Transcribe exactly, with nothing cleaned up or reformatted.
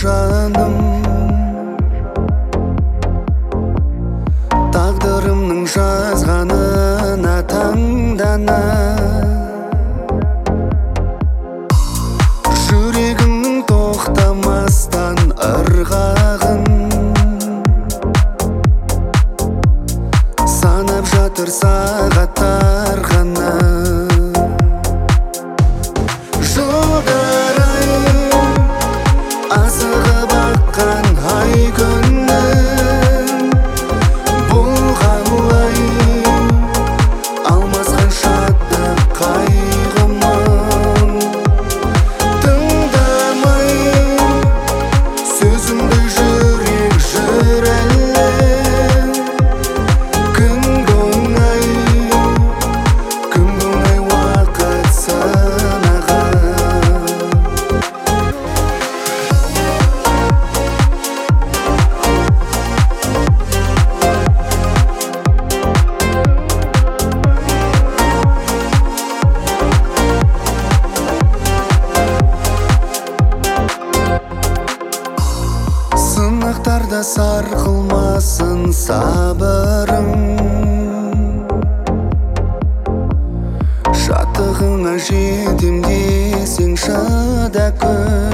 жаным, тағдырымның жазғанына таңдана. Жүрегімнің тоқтамастан ырғағын санап жатыр сағаттар ғана. Асығып аққан ай күннің бұл қалай алмасқан шаттық қайғымын. Тыңдамай сөзімді жүрек жүр әлі. Кімге оңай, кімге оңай уақыт сынаған. Сынақтарда сарқылмасын сабырың, шаттығыңа жетем десең шыда күн.